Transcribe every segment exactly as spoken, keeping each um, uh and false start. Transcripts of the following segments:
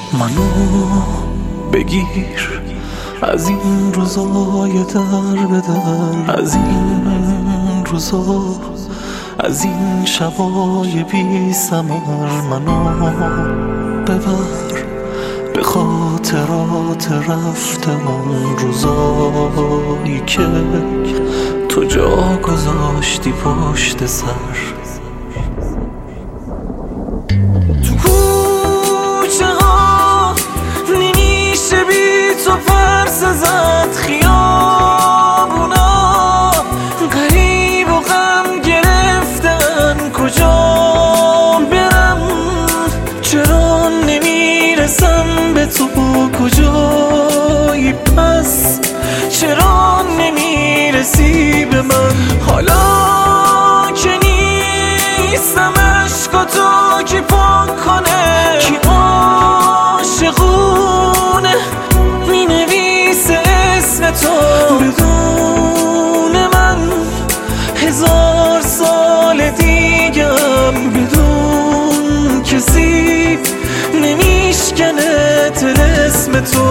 منو بگیر از این روزای در به در، از این روزا، از این شبای بی ثمر. منو ببر به خاطرات رفتمون، روزایی که تو جا گذاشتی پشت سر. تو کوچه ها نمیشه بی تو پرس زد، خیابونا غریب و غم گرفتن، کجا برم چرا نمیرسم به تو، کجایی پس چرا نمیرسی به من. حالا که نیستم عشقاتو کی پاک کنه، کی عاشقونه مینویسه اسم تو بدون من. هزار سال دیگم بدون کسی نمیشکنه طلسم تو.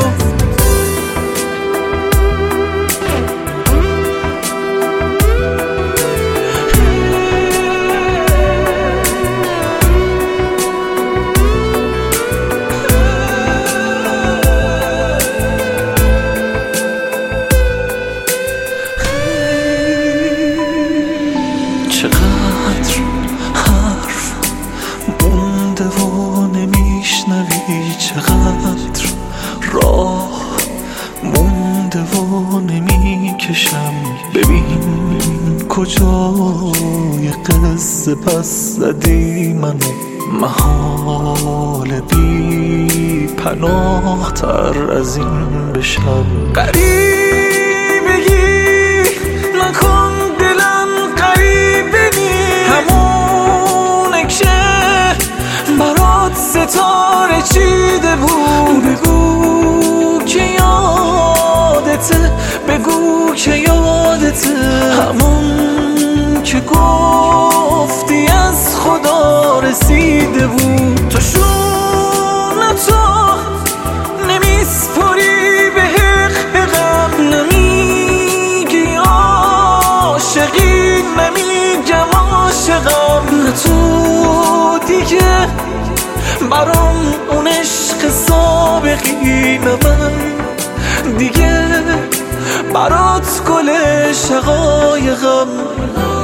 چقدر حرف مونده و نمیشنوی، چقدر راه مونده و نمیکشم. ببین کجای قصه پس زدی منو، محال بی پناه تر از این بشم. غریبگی نکن دلم غریبه نی، همونه که برات ستاره چیده بود. بگو که یادته، بگو که یادته، همون که گفتی از خدا رسیده بود. تو شونه تو نمیسپری به حقم، نمیگی عاشقی نمیگم عاشقم. نه تو دیگه برام اون عشق سابقی، نه من دیگه برات گل شقایقم.